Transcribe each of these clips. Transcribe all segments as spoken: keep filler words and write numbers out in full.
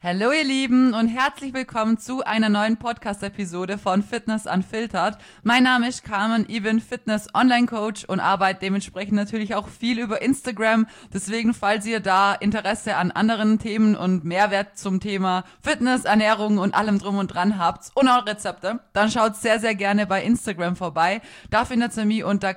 Hallo ihr Lieben und herzlich willkommen zu einer neuen Podcast-Episode von Fitness Unfiltered. Mein Name ist Carmen, ich bin Fitness-Online-Coach und arbeite dementsprechend natürlich auch viel über Instagram. Deswegen, falls ihr da Interesse an anderen Themen und Mehrwert zum Thema Fitness, Ernährung und allem drum und dran habt und auch Rezepte, dann schaut sehr, sehr gerne bei Instagram vorbei. Da findet ihr mich unter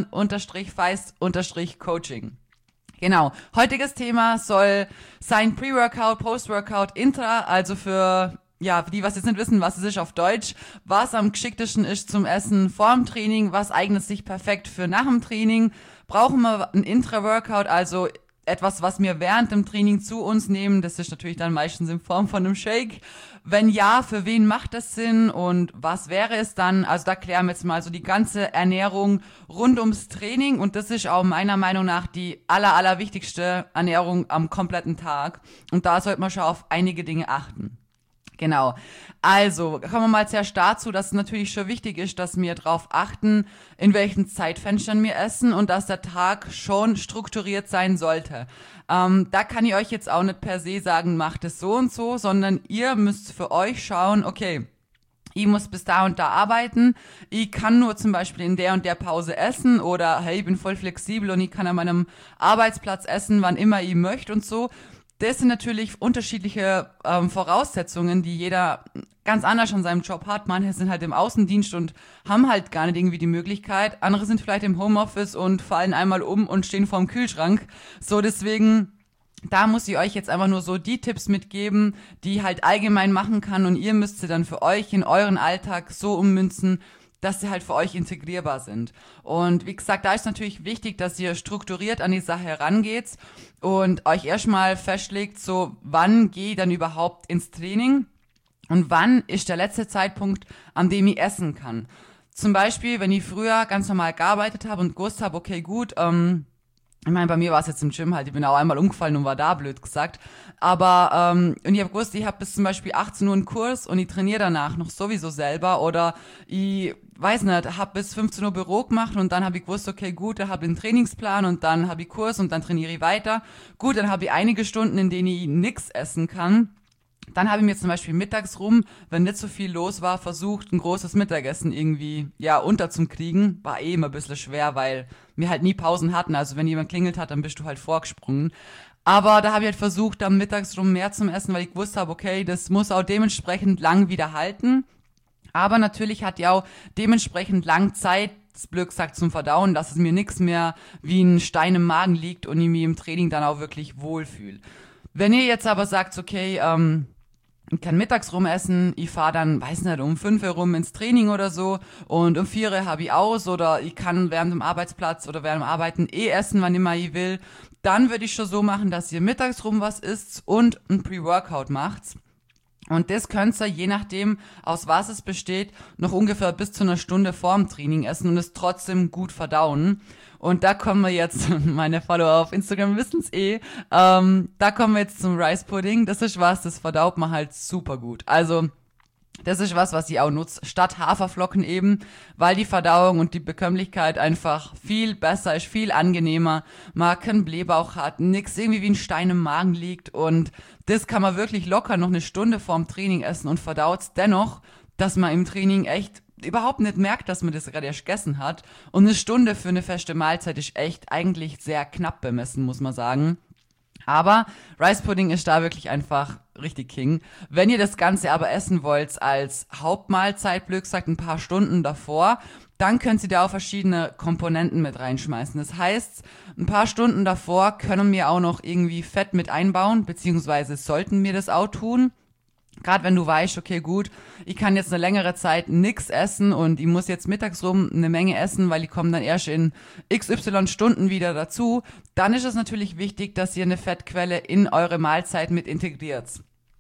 Carmen-Feist-Coaching. Genau, heutiges Thema soll sein Pre-Workout, Post-Workout, Intra, also für, ja, für die, was jetzt nicht wissen, was es ist auf Deutsch, was am geschicktesten ist zum Essen vor dem Training, was eignet sich perfekt für nach dem Training, brauchen wir ein Intra-Workout, also etwas, was wir während dem Training zu uns nehmen, das ist natürlich dann meistens in Form von einem Shake. Wenn ja, für wen macht das Sinn und was wäre es dann? Also da klären wir jetzt mal so die ganze Ernährung rund ums Training und das ist auch meiner Meinung nach die aller, aller wichtigste Ernährung am kompletten Tag und da sollte man schon auf einige Dinge achten. Genau. Also, kommen wir mal zuerst dazu, dass es natürlich schon wichtig ist, dass wir darauf achten, in welchen Zeitfenstern wir essen und dass der Tag schon strukturiert sein sollte. Ähm, da kann ich euch jetzt auch nicht per se sagen, macht es so und so, sondern ihr müsst für euch schauen, okay, ich muss bis da und da arbeiten, ich kann nur zum Beispiel in der und der Pause essen oder hey, ich bin voll flexibel und ich kann an meinem Arbeitsplatz essen, wann immer ich möchte und so. Das sind natürlich unterschiedliche ähm, Voraussetzungen, die jeder ganz anders an seinem Job hat. Manche sind halt im Außendienst und haben halt gar nicht irgendwie die Möglichkeit. Andere sind vielleicht im Homeoffice und fallen einmal um und stehen vorm Kühlschrank. So, deswegen, da muss ich euch jetzt einfach nur so die Tipps mitgeben, die ich halt allgemein machen kann und ihr müsst sie dann für euch in euren Alltag so ummünzen, dass sie halt für euch integrierbar sind. Und wie gesagt, da ist natürlich wichtig, dass ihr strukturiert an die Sache herangeht und euch erstmal festlegt, so wann gehe ich dann überhaupt ins Training und wann ist der letzte Zeitpunkt, an dem ich essen kann. Zum Beispiel, wenn ich früher ganz normal gearbeitet habe und gewusst habe, okay, gut, ähm, ich meine, bei mir war es jetzt im Gym halt, ich bin auch einmal umgefallen und war da, blöd gesagt. Aber, ähm, und ich habe gewusst, ich habe bis zum Beispiel achtzehn Uhr einen Kurs und ich trainiere danach noch sowieso selber. Oder ich, weiß nicht, habe bis fünfzehn Uhr Büro gemacht und dann habe ich gewusst, okay, gut, da habe ich einen Trainingsplan und dann habe ich Kurs und dann trainiere ich weiter. Gut, dann habe ich einige Stunden, in denen ich nix essen kann. Dann habe ich mir zum Beispiel mittags rum, wenn nicht so viel los war, versucht, ein großes Mittagessen irgendwie, ja, unterzukriegen. War eh immer ein bisschen schwer, weil wir halt nie Pausen hatten. Also wenn jemand klingelt hat, dann bist du halt vorgesprungen. Aber da habe ich halt versucht, dann mittags rum mehr zum Essen, weil ich gewusst habe, okay, das muss auch dementsprechend lang wieder halten. Aber natürlich hat ja auch dementsprechend lang Zeit, das blöd gesagt, zum Verdauen, dass es mir nichts mehr wie ein Stein im Magen liegt und ich mich im Training dann auch wirklich wohlfühle. Wenn ihr jetzt aber sagt, okay, ähm, ich kann mittags rum essen, ich fahre dann, weiß nicht, um fünf Uhr rum ins Training oder so und um vier Uhr habe ich aus oder ich kann während dem Arbeitsplatz oder während dem Arbeiten eh essen, wann immer ich will, dann würde ich schon so machen, dass ihr mittags rum was isst und ein Pre-Workout macht. Und das könnt ihr, je nachdem, aus was es besteht, noch ungefähr bis zu einer Stunde vorm Training essen und es trotzdem gut verdauen. Und da kommen wir jetzt, meine Follower auf Instagram wissen es eh, ähm, da kommen wir jetzt zum Rice Pudding. Das ist was, das verdaut man halt super gut. Also das ist was, was ich auch nutze, statt Haferflocken eben, weil die Verdauung und die Bekömmlichkeit einfach viel besser ist, viel angenehmer. Man keinen Blähbauch hat, nix irgendwie wie ein Stein im Magen liegt und das kann man wirklich locker noch eine Stunde vorm Training essen und verdaut dennoch, dass man im Training echt überhaupt nicht merkt, dass man das gerade erst gegessen hat. Und eine Stunde für eine feste Mahlzeit ist echt eigentlich sehr knapp bemessen, muss man sagen. Aber Rice Pudding ist da wirklich einfach richtig King. Wenn ihr das Ganze aber essen wollt als Hauptmahlzeit, blöd gesagt, ein paar Stunden davor, dann könnt ihr da auch verschiedene Komponenten mit reinschmeißen. Das heißt, ein paar Stunden davor können wir auch noch irgendwie Fett mit einbauen, beziehungsweise sollten wir das auch tun. Gerade wenn du weißt, okay, gut, ich kann jetzt eine längere Zeit nix essen und ich muss jetzt mittags rum eine Menge essen, weil ich komme dann erst in X Y Stunden wieder dazu, dann ist es natürlich wichtig, dass ihr eine Fettquelle in eure Mahlzeit mit integriert.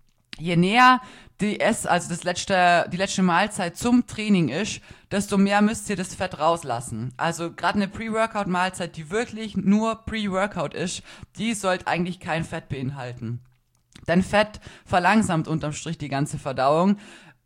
Je näher die Ess, also das letzte, die letzte Mahlzeit zum Training ist, desto mehr müsst ihr das Fett rauslassen. Also gerade eine Pre-Workout-Mahlzeit, die wirklich nur Pre-Workout ist, die sollte eigentlich kein Fett beinhalten. Denn Fett verlangsamt unterm Strich die ganze Verdauung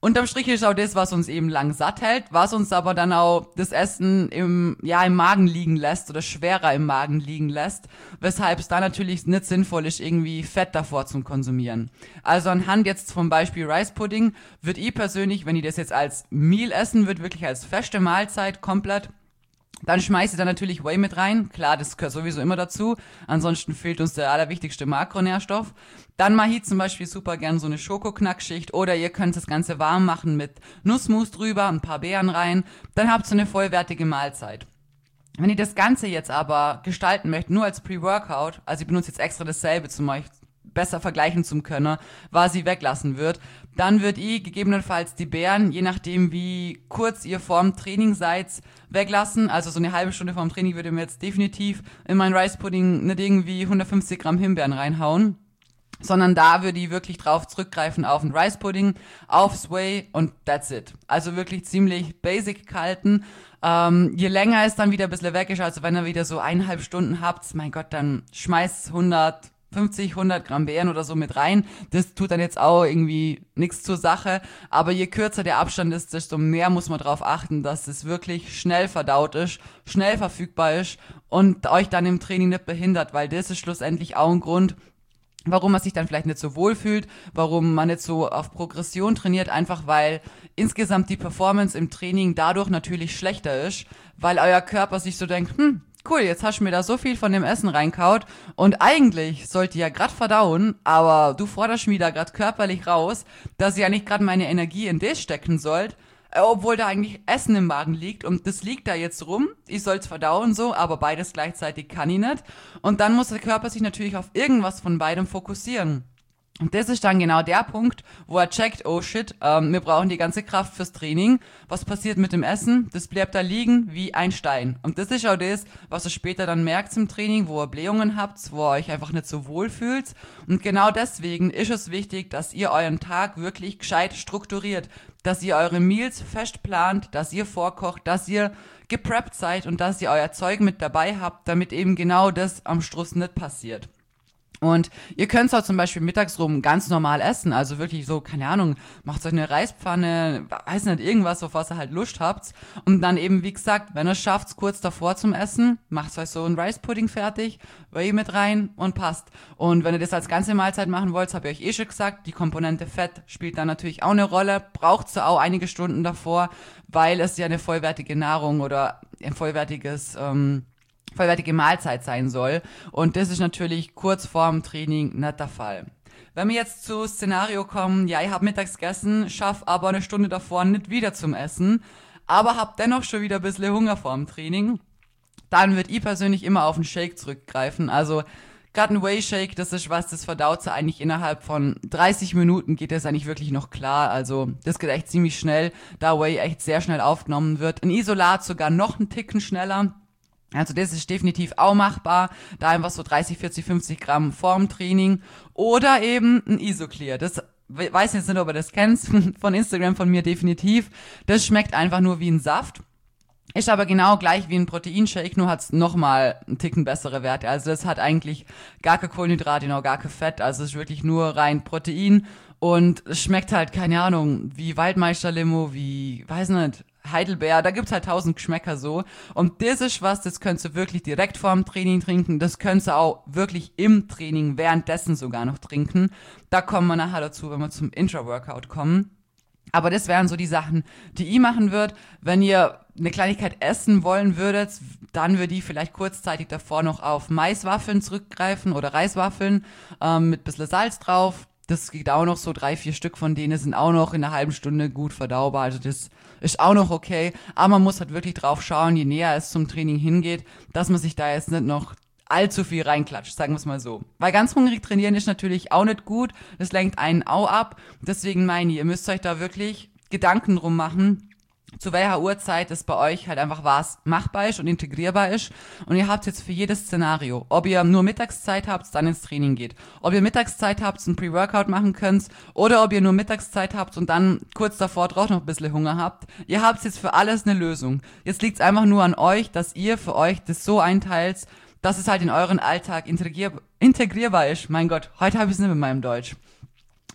Unterm Strich ist auch das, was uns eben lang satt hält, was uns aber dann auch das Essen im, ja, im Magen liegen lässt oder schwerer im Magen liegen lässt, weshalb es da natürlich nicht sinnvoll ist, irgendwie Fett davor zu konsumieren. Also anhand jetzt vom Beispiel Rice Pudding würde ich persönlich, wenn ich das jetzt als Meal essen würde, wirklich als feste Mahlzeit komplett, dann schmeiße ich da natürlich Whey mit rein. Klar, das gehört sowieso immer dazu. Ansonsten fehlt uns der allerwichtigste Makronährstoff. Dann mache ich zum Beispiel super gern so eine Schokoknackschicht oder ihr könnt das Ganze warm machen mit Nussmus drüber, ein paar Beeren rein. Dann habt ihr eine vollwertige Mahlzeit. Wenn ihr das Ganze jetzt aber gestalten möchtet, nur als Pre-Workout, also ich benutze jetzt extra dasselbe zum euch besser vergleichen zu können, was sie weglassen wird, dann wird ihr gegebenenfalls die Beeren, je nachdem wie kurz ihr vorm Training seid, weglassen. Also so eine halbe Stunde vorm Training würde mir jetzt definitiv in meinen Rice Pudding nicht irgendwie hundertfünfzig Gramm Himbeeren reinhauen, sondern da würde ich wirklich drauf zurückgreifen auf den Rice Pudding, aufs Whey und that's it. Also wirklich ziemlich basic gehalten. Ähm, je länger es dann wieder ein bisschen weg ist, also wenn ihr wieder so eineinhalb Stunden habt, mein Gott, dann schmeißt hundertfünfzig, hundert Gramm Beeren oder so mit rein. Das tut dann jetzt auch irgendwie nichts zur Sache. Aber je kürzer der Abstand ist, desto mehr muss man darauf achten, dass es wirklich schnell verdaut ist, schnell verfügbar ist und euch dann im Training nicht behindert, weil das ist schlussendlich auch ein Grund, warum man sich dann vielleicht nicht so wohl fühlt, warum man nicht so auf Progression trainiert, einfach weil insgesamt die Performance im Training dadurch natürlich schlechter ist, weil euer Körper sich so denkt, hm, cool, jetzt hast du mir da so viel von dem Essen reinkaut und eigentlich sollte ich ja grad verdauen, aber du forderst mich da grad körperlich raus, dass ich ja nicht grad meine Energie in das stecken sollt, obwohl da eigentlich Essen im Magen liegt und das liegt da jetzt rum, ich soll's verdauen so, aber beides gleichzeitig kann ich nicht und dann muss der Körper sich natürlich auf irgendwas von beidem fokussieren. Und das ist dann genau der Punkt, wo er checkt, oh shit, ähm, wir brauchen die ganze Kraft fürs Training. Was passiert mit dem Essen? Das bleibt da liegen wie ein Stein. Und das ist auch das, was ihr später dann merkt im Training, wo ihr Blähungen habt, wo ihr euch einfach nicht so wohl fühlt. Und genau deswegen ist es wichtig, dass ihr euren Tag wirklich gescheit strukturiert, dass ihr eure Meals fest plant, dass ihr vorkocht, dass ihr gepreppt seid und dass ihr euer Zeug mit dabei habt, damit eben genau das am Schluss nicht passiert. Und ihr könnt es auch zum Beispiel mittags rum ganz normal essen, also wirklich so, keine Ahnung, macht euch eine Reispfanne, weiß nicht, irgendwas, auf was ihr halt Lust habt. Und dann eben, wie gesagt, wenn ihr es schafft, kurz davor zum Essen, macht euch so einen Rice Pudding fertig, Whey mit rein und passt. Und wenn ihr das als ganze Mahlzeit machen wollt, habe ich euch eh schon gesagt, die Komponente Fett spielt da natürlich auch eine Rolle, braucht so auch einige Stunden davor, weil es ja eine vollwertige Nahrung oder ein vollwertiges, ähm, vollwertige Mahlzeit sein soll. Und das ist natürlich kurz vorm Training nicht der Fall. Wenn wir jetzt zu Szenario kommen, ja, ich habe mittags gegessen, schaff aber eine Stunde davor nicht wieder zum Essen, aber hab dennoch schon wieder ein bisschen Hunger vorm Training, dann würde ich persönlich immer auf einen Shake zurückgreifen. Also gerade ein Whey-Shake, das ist was, das verdaut sie eigentlich innerhalb von dreißig Minuten geht das eigentlich wirklich noch klar. Also das geht echt ziemlich schnell, da Whey echt sehr schnell aufgenommen wird. Ein Isolat sogar noch einen Ticken schneller. Also das ist definitiv auch machbar, da einfach so dreißig, vierzig, fünfzig Gramm vorm Training oder eben ein Isoclear. Das weiß ich jetzt nicht, ob ihr das kennt, von Instagram von mir definitiv. Das schmeckt einfach nur wie ein Saft. Ist aber genau gleich wie ein Proteinshake, nur hat's nochmal einen Ticken bessere Werte. Also das hat eigentlich gar keine Kohlenhydrate, genau gar kein Fett. Also es ist wirklich nur rein Protein und es schmeckt halt, keine Ahnung, wie Waldmeister-Limo, wie, weiß nicht, Heidelbeer, da gibt's halt tausend Geschmäcker so. Und das ist was, das könnt ihr wirklich direkt vor dem Training trinken. Das könnt ihr auch wirklich im Training währenddessen sogar noch trinken. Da kommen wir nachher dazu, wenn wir zum Intra-Workout kommen. Aber das wären so die Sachen, die ich machen würde. Wenn ihr eine Kleinigkeit essen wollen würdet, dann würde ich vielleicht kurzzeitig davor noch auf Maiswaffeln zurückgreifen oder Reiswaffeln ähm, mit ein bisschen Salz drauf. Das geht auch noch so, drei, vier Stück von denen sind auch noch in einer halben Stunde gut verdaubar. Also das ist auch noch okay. Aber man muss halt wirklich drauf schauen, je näher es zum Training hingeht, dass man sich da jetzt nicht noch allzu viel reinklatscht, sagen wir es mal so. Weil ganz hungrig trainieren ist natürlich auch nicht gut. Das lenkt einen auch ab. Deswegen meine ich, ihr müsst euch da wirklich Gedanken drum machen, zu welcher Uhrzeit es bei euch halt einfach was machbar ist und integrierbar ist. Und ihr habt jetzt für jedes Szenario, ob ihr nur Mittagszeit habt, dann ins Training geht. Ob ihr Mittagszeit habt und Pre-Workout machen könnt oder ob ihr nur Mittagszeit habt und dann kurz davor drauf noch ein bisschen Hunger habt. Ihr habt jetzt für alles eine Lösung. Jetzt liegt es einfach nur an euch, dass ihr für euch das so einteilt, dass es halt in euren Alltag integrier- integrierbar ist. Mein Gott, heute habe ich es nicht mit meinem Deutsch.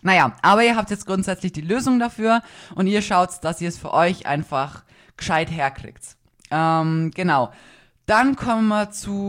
Naja, aber ihr habt jetzt grundsätzlich die Lösung dafür und ihr schaut, dass ihr es für euch einfach gescheit herkriegt. Ähm, genau. Dann kommen wir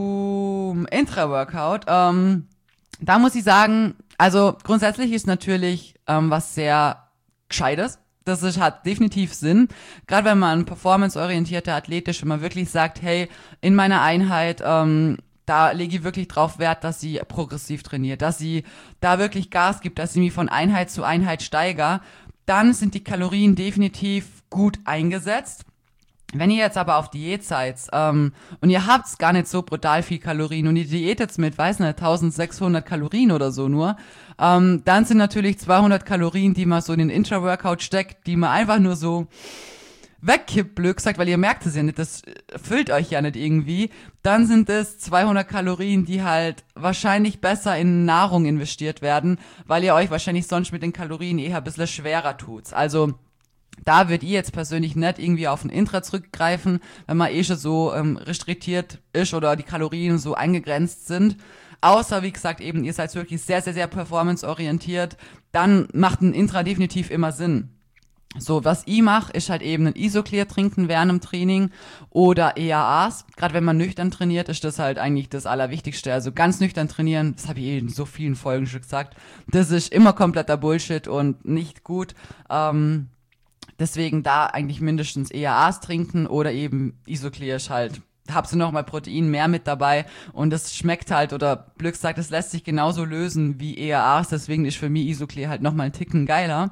zum Intra-Workout. Ähm, da muss ich sagen, also grundsätzlich ist natürlich ähm, was sehr Gescheites. Das ist, hat definitiv Sinn. Gerade wenn man performanceorientierte Athlet ist, wenn man wirklich sagt, hey, in meiner Einheit, ähm, da lege ich wirklich drauf Wert, dass sie progressiv trainiert, dass sie da wirklich Gas gibt, dass sie mich von Einheit zu Einheit steigert, dann sind die Kalorien definitiv gut eingesetzt. Wenn ihr jetzt aber auf Diät seid ähm, und ihr habt gar nicht so brutal viel Kalorien und ihr diätet mit, weiß nicht, eintausendsechshundert Kalorien oder so nur, ähm, dann sind natürlich zweihundert Kalorien, die man so in den Intra-Workout steckt, die man einfach nur so wegkippt, blöd gesagt, weil ihr merkt es ja nicht, das füllt euch ja nicht irgendwie, dann sind es zweihundert Kalorien, die halt wahrscheinlich besser in Nahrung investiert werden, weil ihr euch wahrscheinlich sonst mit den Kalorien eher ein bisschen schwerer tut. Also da würd ich jetzt persönlich nicht irgendwie auf ein Intra zurückgreifen, wenn man eh schon so ähm, restriktiert ist oder die Kalorien so eingegrenzt sind. Außer, wie gesagt, eben, ihr seid wirklich sehr, sehr, sehr performanceorientiert, dann macht ein Intra definitiv immer Sinn. So, was ich mache, ist halt eben ein Isoclear trinken während dem Training oder E A As. Gerade wenn man nüchtern trainiert, ist das halt eigentlich das Allerwichtigste. Also ganz nüchtern trainieren, das habe ich eh in so vielen Folgen schon gesagt, das ist immer kompletter Bullshit und nicht gut. Ähm, deswegen da eigentlich mindestens E A As trinken oder eben Isoclear ist halt, habst du noch mal Protein mehr mit dabei und das schmeckt halt, oder blöd gesagt, das lässt sich genauso lösen wie E A As, deswegen ist für mich Isoclear halt noch mal einen Ticken geiler.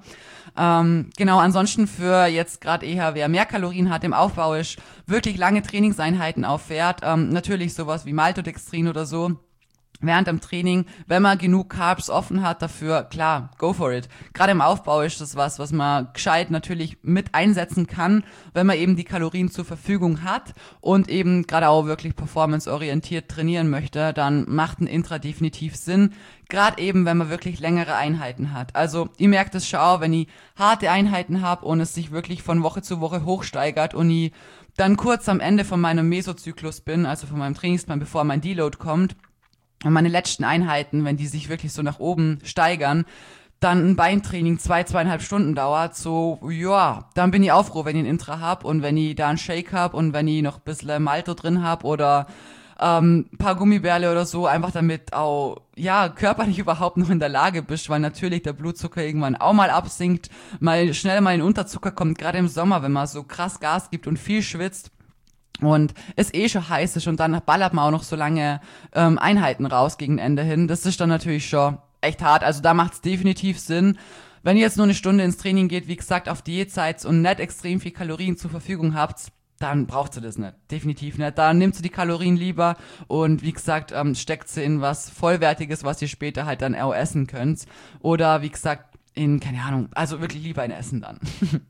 Ähm, genau, ansonsten für jetzt gerade eher, wer mehr Kalorien hat im Aufbau ist, wirklich lange Trainingseinheiten auffährt, ähm, natürlich sowas wie Maltodextrin oder so, während dem Training, wenn man genug Carbs offen hat dafür, klar, go for it. Gerade im Aufbau ist das was, was man gescheit natürlich mit einsetzen kann, wenn man eben die Kalorien zur Verfügung hat und eben gerade auch wirklich performanceorientiert trainieren möchte, dann macht ein Intra definitiv Sinn. Gerade eben, wenn man wirklich längere Einheiten hat. Also, ihr merkt es schon auch, wenn ich harte Einheiten habe und es sich wirklich von Woche zu Woche hochsteigert und ich dann kurz am Ende von meinem Mesozyklus bin, also von meinem Trainingsplan, bevor mein Deload kommt, und meine letzten Einheiten, wenn die sich wirklich so nach oben steigern, dann ein Beintraining zwei, zweieinhalb Stunden dauert, so, ja, dann bin ich auch froh, wenn ich ein Intra hab und wenn ich da einen Shake hab und wenn ich noch ein bisschen Malto drin hab oder ähm, ein paar Gummibärle oder so, einfach damit auch, ja, körperlich überhaupt noch in der Lage bist, weil natürlich der Blutzucker irgendwann auch mal absinkt, mal schnell mal in Unterzucker kommt, gerade im Sommer, wenn man so krass Gas gibt und viel schwitzt. Und es eh schon heiß ist und dann ballert man auch noch so lange ähm, Einheiten raus gegen Ende hin. Das ist dann natürlich schon echt hart. Also da macht es definitiv Sinn. Wenn ihr jetzt nur eine Stunde ins Training geht, wie gesagt, auf Diät seid und nicht extrem viel Kalorien zur Verfügung habt, dann braucht ihr das nicht. Definitiv nicht. Da nehmt ihr die Kalorien lieber und wie gesagt, ähm, steckt sie in was Vollwertiges, was ihr später halt dann auch essen könnt. Oder wie gesagt, in, keine Ahnung, also wirklich lieber in Essen dann.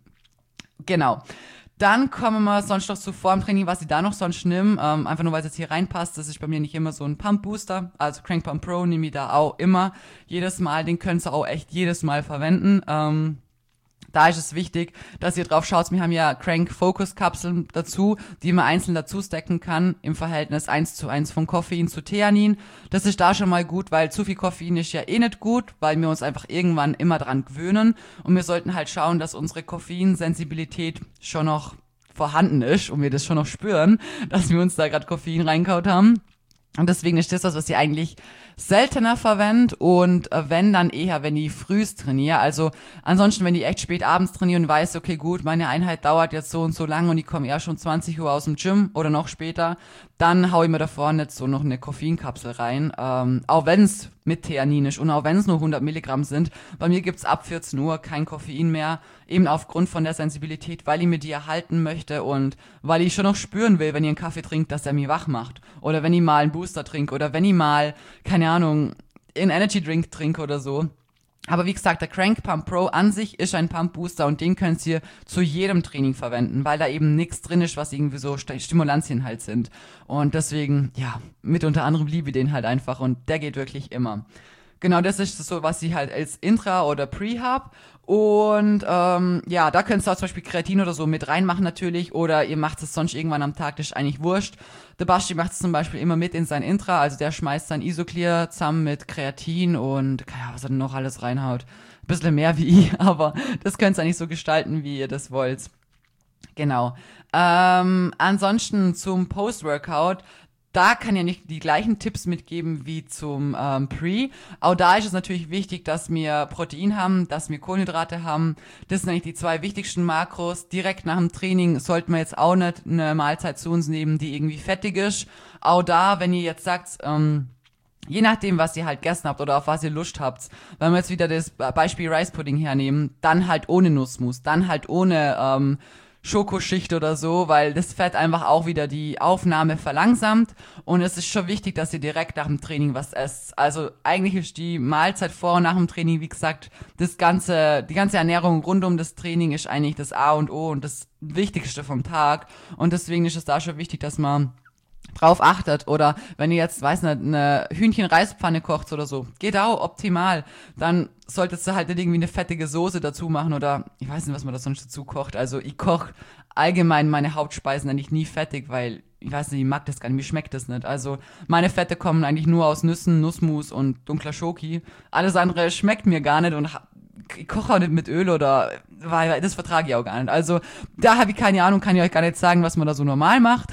Genau. Dann kommen wir sonst noch zu Formtraining, was ich da noch sonst nimm, ähm, einfach nur, weil es jetzt hier reinpasst. Das ist bei mir nicht immer so ein Pump-Booster, also Crank Pump Pro nehme ich da auch immer jedes Mal, den könnt ihr auch echt jedes Mal verwenden. Ähm, da ist es wichtig, dass ihr drauf schaut. Wir haben ja Crank Focus Kapseln dazu, die man einzeln dazu stacken kann, im Verhältnis eins zu eins von Koffein zu Theanin. Das ist da schon mal gut, weil zu viel Koffein ist ja eh nicht gut, weil wir uns einfach irgendwann immer dran gewöhnen. Und wir sollten halt schauen, dass unsere Koffeinsensibilität schon noch vorhanden ist und wir das schon noch spüren, dass wir uns da gerade Koffein reinkaut haben. Und deswegen ist das das, was ich eigentlich seltener verwende und äh, wenn, dann eher, wenn ich frühst trainiere. Also ansonsten, wenn ich echt spät abends trainiere und weiß, okay, gut, meine Einheit dauert jetzt so und so lang und ich komme eher schon zwanzig Uhr aus dem Gym oder noch später, dann hau ich mir da vorne jetzt so noch eine Koffeinkapsel rein, ähm, auch wenn es mit Theanin ist und auch wenn es nur hundert Milligramm sind. Bei mir gibt's ab vierzehn Uhr kein Koffein mehr, eben aufgrund von der Sensibilität, weil ich mir die erhalten möchte und weil ich schon noch spüren will, wenn ihr einen Kaffee trinkt, dass er mich wach macht. Oder wenn ich mal einen Booster trinke oder wenn ich mal, keine Ahnung, einen Energy Drink trinke oder so. Aber wie gesagt, der Crank Pump Pro an sich ist ein Pump Booster und den könnt ihr zu jedem Training verwenden, weil da eben nichts drin ist, was irgendwie so Stimulantien halt sind. Und deswegen, ja, mit unter anderem liebe ich den halt einfach und der geht wirklich immer. Genau, das ist so, was ich halt als Intra oder Pre hab. Und ähm, ja, da könnt ihr auch zum Beispiel Kreatin oder so mit reinmachen natürlich. Oder ihr macht es sonst irgendwann am Tag, das ist eigentlich wurscht. Der Basti macht es zum Beispiel immer mit in sein Intra. Also der schmeißt sein Isoclear zusammen mit Kreatin und, keine Ahnung, was er denn noch alles reinhaut. bisschen mehr wie ich, aber das könnt ihr nicht so gestalten, wie ihr das wollt. Genau. Ähm, ansonsten zum Post-Workout, da kann ja nicht die gleichen Tipps mitgeben wie zum ähm, Pre. Auch da ist es natürlich wichtig, dass wir Protein haben, dass wir Kohlenhydrate haben. Das sind eigentlich die zwei wichtigsten Makros. Direkt nach dem Training sollten wir jetzt auch nicht eine Mahlzeit zu uns nehmen, die irgendwie fettig ist. Auch da, wenn ihr jetzt sagt, ähm, je nachdem, was ihr halt gegessen habt oder auf was ihr Lust habt, wenn wir jetzt wieder das Beispiel Rice Pudding hernehmen, dann halt ohne Nussmus, dann halt ohne ähm, Schokoschicht oder so, weil das Fett einfach auch wieder die Aufnahme verlangsamt und es ist schon wichtig, dass ihr direkt nach dem Training was esst. Also eigentlich ist die Mahlzeit vor und nach dem Training, wie gesagt, das ganze, die ganze Ernährung rund um das Training ist eigentlich das A und O und das Wichtigste vom Tag und deswegen ist es da schon wichtig, dass man drauf achtet oder wenn ihr jetzt, weiß nicht, eine Hühnchen-Reispfanne kocht oder so, geht auch optimal, dann solltest du halt nicht irgendwie eine fettige Soße dazu machen oder ich weiß nicht, was man da sonst dazu kocht, also ich koche allgemein meine Hauptspeisen eigentlich nie fettig, weil ich weiß nicht, ich mag das gar nicht, mir schmeckt das nicht, also meine Fette kommen eigentlich nur aus Nüssen, Nussmus und dunkler Schoki, alles andere schmeckt mir gar nicht und ich koche auch nicht mit Öl oder, weil das vertrage ich auch gar nicht. Also da habe ich keine Ahnung, kann ich euch gar nicht sagen, was man da so normal macht.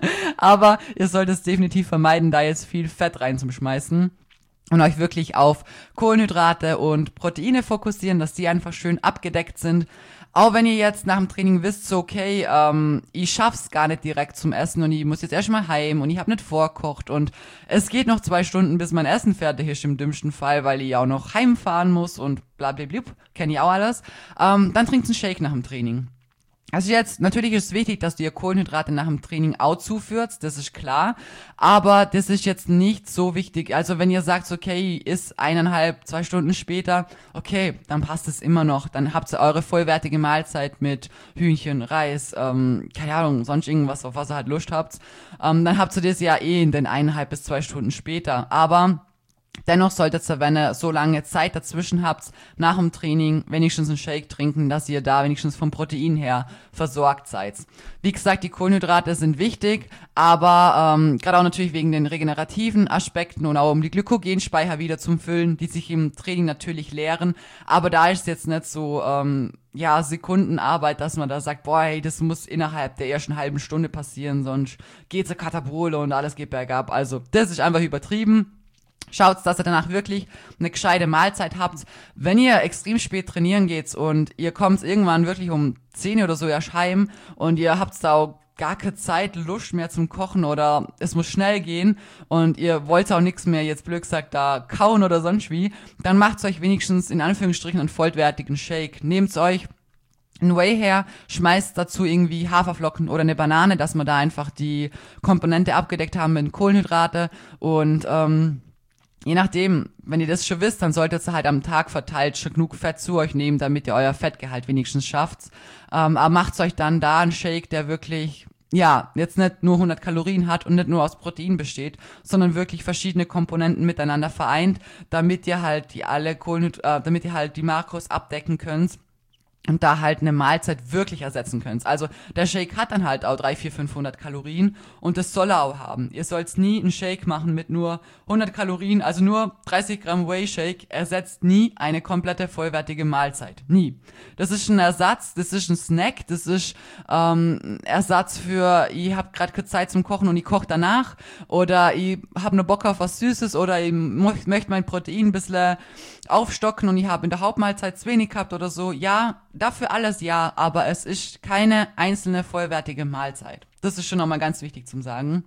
Aber ihr solltet es definitiv vermeiden, da jetzt viel Fett reinzuschmeißen und euch wirklich auf Kohlenhydrate und Proteine fokussieren, dass die einfach schön abgedeckt sind. Auch wenn ihr jetzt nach dem Training wisst, so okay, ähm, ich schaff's gar nicht direkt zum Essen und ich muss jetzt erstmal heim und ich habe nicht vorkocht und es geht noch zwei Stunden, bis mein Essen fertig ist im dümmsten Fall, weil ich auch noch heimfahren muss und bla bla bla, kenne ich auch alles, ähm, dann trinkt einen Shake nach dem Training. Also jetzt, natürlich ist es wichtig, dass du dir Kohlenhydrate nach dem Training auch zuführst, das ist klar, aber das ist jetzt nicht so wichtig. Also wenn ihr sagt, okay, ist eineinhalb, zwei Stunden später, okay, dann passt es immer noch. Dann habt ihr eure vollwertige Mahlzeit mit Hühnchen, Reis, ähm, keine Ahnung, sonst irgendwas, auf was ihr halt Lust habt. Ähm, dann habt ihr das ja eh in den eineinhalb bis zwei Stunden später. Aber dennoch solltet ihr, wenn ihr so lange Zeit dazwischen habt, nach dem Training wenigstens einen Shake trinken, dass ihr da wenigstens vom Protein her versorgt seid. Wie gesagt, die Kohlenhydrate sind wichtig, aber ähm, gerade auch natürlich wegen den regenerativen Aspekten und auch um die Glykogenspeicher wieder zu füllen, die sich im Training natürlich leeren. Aber da ist es jetzt nicht so ähm, ja Sekundenarbeit, dass man da sagt, boah, hey, das muss innerhalb der ersten halben Stunde passieren, sonst geht's eine Katapole und alles geht bergab. Also das ist einfach übertrieben. Schaut, dass ihr danach wirklich eine gescheite Mahlzeit habt. Wenn ihr extrem spät trainieren geht und ihr kommt irgendwann wirklich um zehn oder so erst heim und ihr habt da auch gar keine Zeit, Lust mehr zum Kochen oder es muss schnell gehen und ihr wollt auch nichts mehr, jetzt blöd gesagt, da kauen oder sonst wie, dann macht euch wenigstens in Anführungsstrichen einen vollwertigen Shake. Nehmt euch ein Whey her, schmeißt dazu irgendwie Haferflocken oder eine Banane, dass wir da einfach die Komponente abgedeckt haben mit Kohlenhydrate und ähm, je nachdem, wenn ihr das schon wisst, dann solltet ihr halt am Tag verteilt schon genug Fett zu euch nehmen, damit ihr euer Fettgehalt wenigstens schafft. Ähm, aber macht euch dann da einen Shake, der wirklich, ja, jetzt nicht nur hundert Kalorien hat und nicht nur aus Protein besteht, sondern wirklich verschiedene Komponenten miteinander vereint, damit ihr halt die alle Kohlenhyd- äh, damit ihr halt die Makros abdecken könnt. Und da halt eine Mahlzeit wirklich ersetzen könnt. Also der Shake hat dann halt auch dreihundert, vierhundert, fünfhundert Kalorien und das soll er auch haben. Ihr sollt nie einen Shake machen mit nur hundert Kalorien, also nur dreißig Gramm Whey Shake ersetzt nie eine komplette vollwertige Mahlzeit. Nie. Das ist ein Ersatz, das ist ein Snack, das ist ähm, Ersatz für, ich hab gerade keine Zeit zum Kochen und ich koche danach oder ich hab nur Bock auf was Süßes oder ich möchte mein Protein ein bisschen aufstocken und ich habe in der Hauptmahlzeit zu wenig gehabt oder so. Ja, dafür alles ja, aber es ist keine einzelne vollwertige Mahlzeit. Das ist schon nochmal ganz wichtig zum Sagen.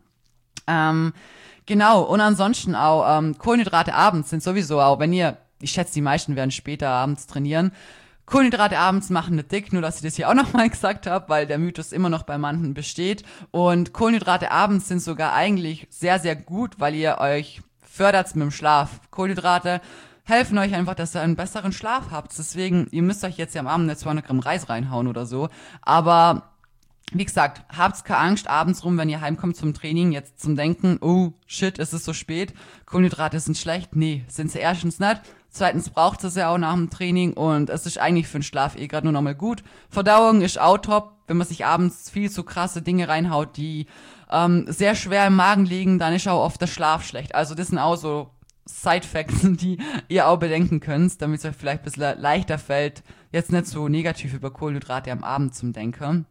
Ähm, genau, und ansonsten auch ähm, Kohlenhydrate abends sind sowieso auch, wenn ihr, ich schätze, die meisten werden später abends trainieren, Kohlenhydrate abends machen nicht dick, nur dass ich das hier auch nochmal gesagt habe, weil der Mythos immer noch bei manchen besteht. Und Kohlenhydrate abends sind sogar eigentlich sehr, sehr gut, weil ihr euch fördert mit dem Schlaf. Kohlenhydrate helfen euch einfach, dass ihr einen besseren Schlaf habt. Deswegen, ihr müsst euch jetzt ja am Abend nicht zweihundert Gramm Reis reinhauen oder so. Aber wie gesagt, habt keine Angst abends rum, wenn ihr heimkommt zum Training, jetzt zum Denken, oh shit, es ist so spät, Kohlenhydrate sind schlecht. Nee, sind sie erstens nicht. Zweitens braucht es ja auch nach dem Training und es ist eigentlich für den Schlaf eh gerade nur nochmal gut. Verdauung ist auch top, wenn man sich abends viel zu krasse Dinge reinhaut, die ähm, sehr schwer im Magen liegen, dann ist auch oft der Schlaf schlecht. Also das sind auch so Side-Facts, die ihr auch bedenken könnt, damit es euch vielleicht ein bisschen leichter fällt, jetzt nicht so negativ über Kohlenhydrate am Abend zum Denken.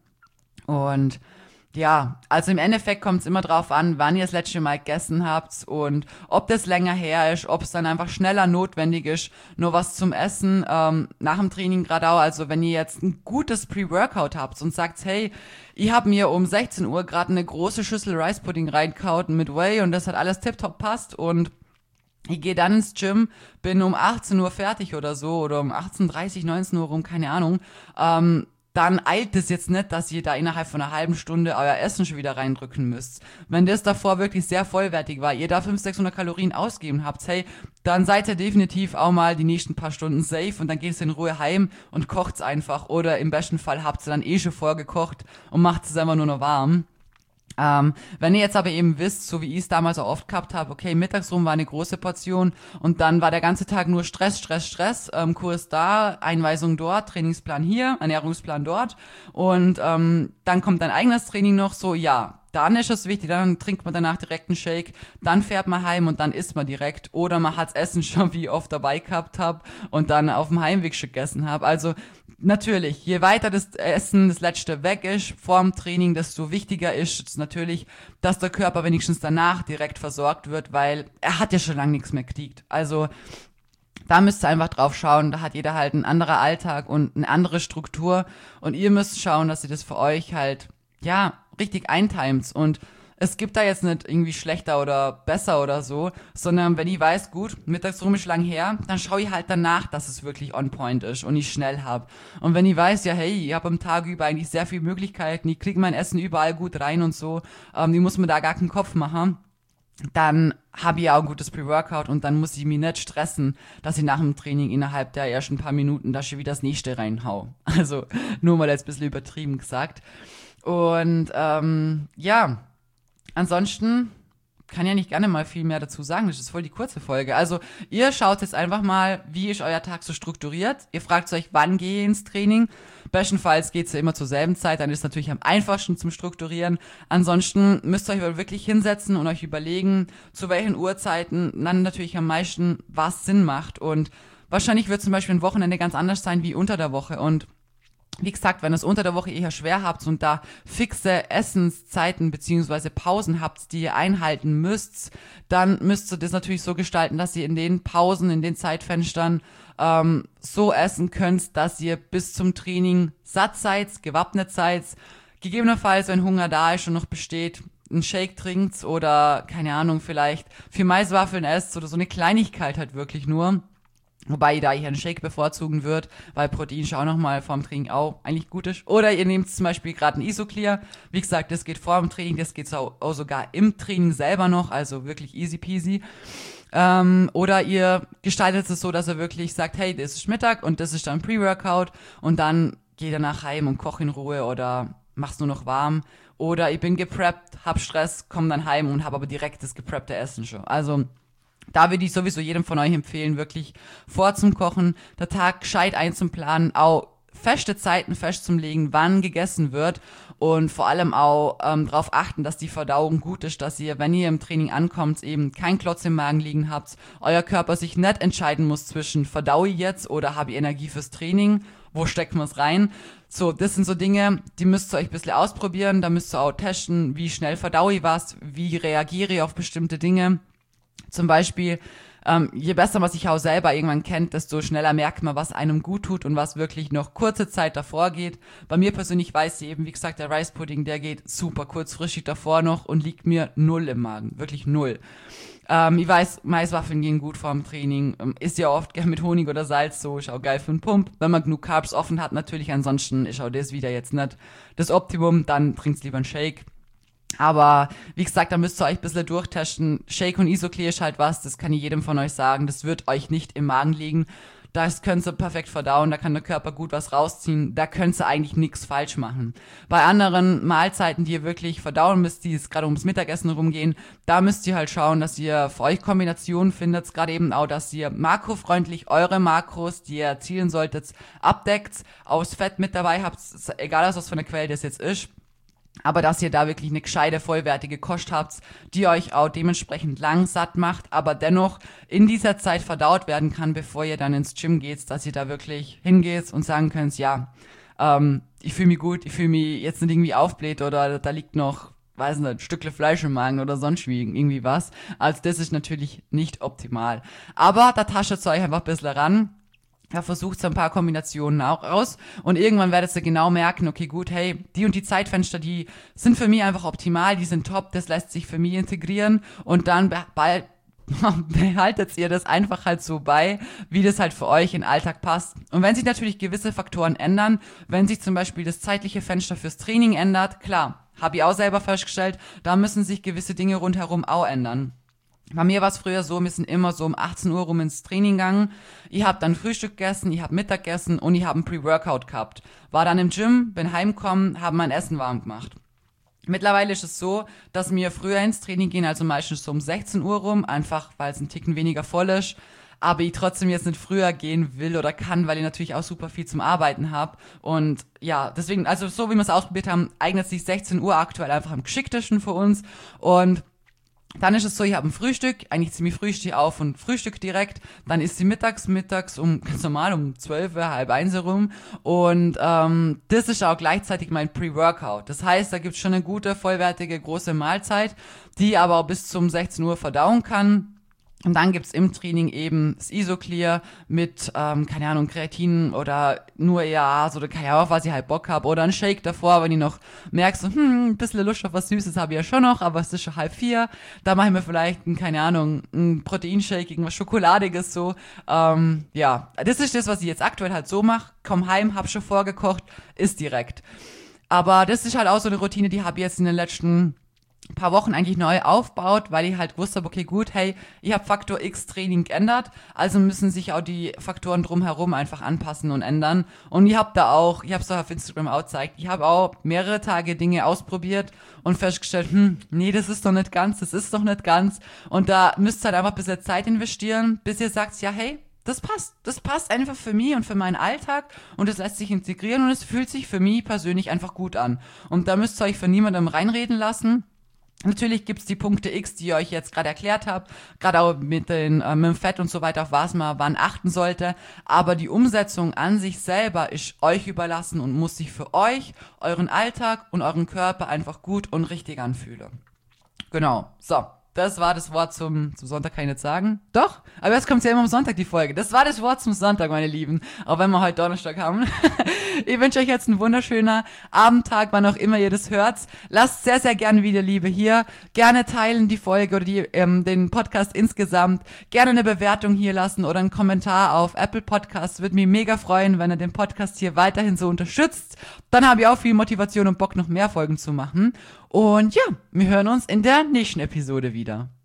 Und ja, also im Endeffekt kommt es immer drauf an, wann ihr das letzte Mal gegessen habt und ob das länger her ist, ob es dann einfach schneller notwendig ist, nur was zum Essen ähm, nach dem Training gerade auch. Also wenn ihr jetzt ein gutes Pre-Workout habt und sagt, hey, ich habe mir um sechzehn Uhr gerade eine große Schüssel Rice Pudding reingehauen mit Whey und das hat alles tipptopp passt und ich gehe dann ins Gym, bin um achtzehn Uhr fertig oder so oder um achtzehn Uhr dreißig, neunzehn Uhr rum, keine Ahnung, ähm, dann eilt es jetzt nicht, dass ihr da innerhalb von einer halben Stunde euer Essen schon wieder reindrücken müsst. Wenn das davor wirklich sehr vollwertig war, ihr da fünfhundert, sechshundert Kalorien ausgeben habt, hey, dann seid ihr definitiv auch mal die nächsten paar Stunden safe und dann geht es in Ruhe heim und kocht's einfach. Oder im besten Fall habt ihr dann eh schon vorgekocht und macht es einfach nur noch warm. Ähm, wenn ihr jetzt aber eben wisst, so wie ich es damals auch oft gehabt habe, okay, mittags rum war eine große Portion und dann war der ganze Tag nur Stress, Stress, Stress, ähm, Kurs da, Einweisung dort, Trainingsplan hier, Ernährungsplan dort und ähm, dann kommt dein eigenes Training noch, so ja, dann ist es wichtig, dann trinkt man danach direkt einen Shake, dann fährt man heim und dann isst man direkt oder man hat's Essen schon wie oft dabei gehabt hab und dann auf dem Heimweg schon gegessen hab, also natürlich, je weiter das Essen, das letzte weg ist, vorm Training, desto wichtiger ist es natürlich, dass der Körper wenigstens danach direkt versorgt wird, weil er hat ja schon lange nichts mehr gekriegt. Also da müsst ihr einfach drauf schauen, da hat jeder halt ein anderer Alltag und eine andere Struktur und ihr müsst schauen, dass ihr das für euch halt, ja, richtig eintimet und es gibt da jetzt nicht irgendwie schlechter oder besser oder so, sondern wenn ich weiß, gut, mittags rum ist lang her, dann schaue ich halt danach, dass es wirklich on point ist und ich schnell hab. Und wenn ich weiß, ja hey, ich habe am Tag über eigentlich sehr viele Möglichkeiten, ich kriege mein Essen überall gut rein und so, ähm, die muss mir da gar keinen Kopf machen, dann habe ich ja auch ein gutes Pre-Workout und dann muss ich mich nicht stressen, dass ich nach dem Training innerhalb der ersten paar Minuten da schon wieder das nächste reinhau. Also nur mal jetzt ein bisschen übertrieben gesagt. Und ähm, ja, ansonsten kann ja nicht gerne mal viel mehr dazu sagen, das ist voll die kurze Folge. Also ihr schaut jetzt einfach mal, wie ist euer Tag so strukturiert. Ihr fragt euch, wann gehe ich ins Training. Bestenfalls geht es ja immer zur selben Zeit, dann ist es natürlich am einfachsten zum Strukturieren. Ansonsten müsst ihr euch wirklich hinsetzen und euch überlegen, zu welchen Uhrzeiten dann natürlich am meisten was Sinn macht. Und wahrscheinlich wird zum Beispiel ein Wochenende ganz anders sein wie unter der Woche und wie gesagt, wenn ihr es unter der Woche eher schwer habt und da fixe Essenszeiten beziehungsweise Pausen habt, die ihr einhalten müsst, dann müsst ihr das natürlich so gestalten, dass ihr in den Pausen, in den Zeitfenstern ähm, so essen könnt, dass ihr bis zum Training satt seid, gewappnet seid, gegebenenfalls, wenn Hunger da ist und noch besteht, einen Shake trinkt oder, keine Ahnung, vielleicht vier Maiswaffeln esst oder so eine Kleinigkeit halt wirklich nur. Wobei da ich einen Shake bevorzugen würde, weil Protein schon auch nochmal vorm Training auch eigentlich gut ist. Oder ihr nehmt zum Beispiel gerade ein Isoclear. Wie gesagt, das geht vor dem Training, das geht auch, auch sogar im Training selber noch, also wirklich easy peasy. Ähm, oder ihr gestaltet es so, dass ihr wirklich sagt, hey, das ist Mittag und das ist dann Pre-Workout und dann geht ihr nach heim und koch in Ruhe oder mach's nur noch warm. Oder ich bin gepreppt, hab Stress, komm dann heim und hab aber direkt das gepreppte Essen schon. Also da würde ich sowieso jedem von euch empfehlen, wirklich vor zum Kochen, der Tag gescheit einzuplanen, auch feste Zeiten festzulegen, wann gegessen wird und vor allem auch ähm, darauf achten, dass die Verdauung gut ist, dass ihr, wenn ihr im Training ankommt, eben kein Klotz im Magen liegen habt, euer Körper sich nicht entscheiden muss zwischen verdaue ich jetzt oder habe ich Energie fürs Training, wo steckt man es rein. So, das sind so Dinge, die müsst ihr euch ein bisschen ausprobieren, da müsst ihr auch testen, wie schnell verdaue ich was, wie reagiere ich auf bestimmte Dinge. Zum Beispiel, ähm, je besser man sich auch selber irgendwann kennt, desto schneller merkt man, was einem gut tut und was wirklich noch kurze Zeit davor geht. Bei mir persönlich weiß ich eben, wie gesagt, der Rice Pudding, der geht super kurzfristig davor noch und liegt mir null im Magen, wirklich null. Ähm, ich weiß, Maiswaffeln gehen gut vorm Training, ähm, ist ja oft gern mit Honig oder Salz, so ist auch geil für einen Pump. Wenn man genug Carbs offen hat, natürlich, ansonsten ist auch das wieder jetzt nicht das Optimum, dann trinkt's lieber einen Shake. Aber wie gesagt, da müsst ihr euch ein bisschen durchtesten. Shake und Isoclear ist halt was, das kann ich jedem von euch sagen. Das wird euch nicht im Magen liegen. Das könnt ihr perfekt verdauen, da kann der Körper gut was rausziehen. Da könnt ihr eigentlich nichts falsch machen. Bei anderen Mahlzeiten, die ihr wirklich verdauen müsst, die es gerade ums Mittagessen rumgehen, da müsst ihr halt schauen, dass ihr für euch Kombinationen findet. Gerade eben auch, dass ihr makrofreundlich eure Makros, die ihr erzielen solltet, abdeckt, aus Fett mit dabei habt, egal aus was für eine Quelle das jetzt ist. Aber dass ihr da wirklich eine gescheite, vollwertige Kost habt, die euch auch dementsprechend lang satt macht, aber dennoch in dieser Zeit verdaut werden kann, bevor ihr dann ins Gym geht, dass ihr da wirklich hingeht und sagen könnt, ja, ähm, ich fühle mich gut, ich fühle mich jetzt nicht irgendwie aufbläht oder da liegt noch, weiß nicht, ein Stückle Fleisch im Magen oder sonst wie, irgendwie was. Also das ist natürlich nicht optimal. Aber da tastet es euch einfach ein bisschen ran. Ja, versucht so ein paar Kombinationen auch aus und irgendwann werdet ihr genau merken, okay, gut, hey, die und die Zeitfenster, die sind für mich einfach optimal, die sind top, das lässt sich für mich integrieren und dann bald behaltet ihr das einfach halt so bei, wie das halt für euch in den Alltag passt. Und wenn sich natürlich gewisse Faktoren ändern, wenn sich zum Beispiel das zeitliche Fenster fürs Training ändert, klar, habe ich auch selber festgestellt, da müssen sich gewisse Dinge rundherum auch ändern. Bei mir war es früher so, wir sind immer so um achtzehn Uhr rum ins Training gegangen. Ich habe dann Frühstück gegessen, ich habe Mittag gegessen und ich habe ein Pre-Workout gehabt. War dann im Gym, bin heimgekommen, habe mein Essen warm gemacht. Mittlerweile ist es so, dass wir früher ins Training gehen, also meistens so um sechzehn Uhr rum, einfach weil es ein Ticken weniger voll ist. Aber ich trotzdem jetzt nicht früher gehen will oder kann, weil ich natürlich auch super viel zum Arbeiten habe. Und ja, deswegen, also so wie wir es ausprobiert haben, eignet sich sechzehn Uhr aktuell einfach am geschicktesten für uns. Und dann ist es so, ich habe ein Frühstück, eigentlich ziemlich früh stehe ich auf und Frühstück direkt, dann ist sie mittags, mittags um, ganz normal um zwölf, halb eins herum und ähm, das ist auch gleichzeitig mein Pre-Workout. Das heißt, da gibt es schon eine gute, vollwertige, große Mahlzeit, die aber auch bis zum sechzehn Uhr verdauen kann. Und dann gibt's im Training eben das Isoclear mit, ähm, keine Ahnung, Kreatin oder nur E A As oder keine Ahnung, auf was ich halt Bock habe. Oder ein Shake davor, wenn ich noch merke, so, hm, ein bisschen Lust auf was Süßes habe ich ja schon noch, aber es ist schon halb vier. Da mache ich mir vielleicht, ein, keine Ahnung, ein Proteinshake, irgendwas Schokoladiges so. Ähm, ja, das ist das, was ich jetzt aktuell halt so mache. Komm heim, hab schon vorgekocht, isst direkt. Aber das ist halt auch so eine Routine, die habe ich jetzt in den letzten paar Wochen eigentlich neu aufbaut, weil ich halt gewusst habe, okay, gut, hey, ich habe Faktor X Training geändert, also müssen sich auch die Faktoren drumherum einfach anpassen und ändern. Und ich habe da auch, ich habe es auch auf Instagram auch gezeigt, ich habe auch mehrere Tage Dinge ausprobiert und festgestellt, hm, nee, das ist doch nicht ganz, das ist doch nicht ganz. Und da müsst ihr halt einfach ein bisschen Zeit investieren, bis ihr sagt, ja, hey, das passt, das passt einfach für mich und für meinen Alltag und es lässt sich integrieren und es fühlt sich für mich persönlich einfach gut an. Und da müsst ihr euch von niemandem reinreden lassen. Natürlich gibt's die Punkte X, die ich euch jetzt gerade erklärt habe, gerade auch mit, den, äh, mit dem Fett und so weiter, auf was man wann achten sollte, aber die Umsetzung an sich selber ist euch überlassen und muss sich für euch, euren Alltag und euren Körper einfach gut und richtig anfühlen. Genau, so. Das war das Wort zum, zum Sonntag, kann ich nicht sagen. Doch, aber jetzt kommt ja immer am Sonntag, die Folge. Das war das Wort zum Sonntag, meine Lieben. Auch wenn wir heute Donnerstag haben. Ich wünsche euch jetzt einen wunderschönen Abendtag, wann auch immer ihr das hört. Lasst sehr, sehr gerne wieder Liebe hier. Gerne teilen die Folge oder die, ähm, den Podcast insgesamt. Gerne eine Bewertung hier lassen oder einen Kommentar auf Apple Podcasts. Würde mich mega freuen, wenn ihr den Podcast hier weiterhin so unterstützt. Dann habe ich auch viel Motivation und Bock, noch mehr Folgen zu machen. Und ja, wir hören uns in der nächsten Episode wieder.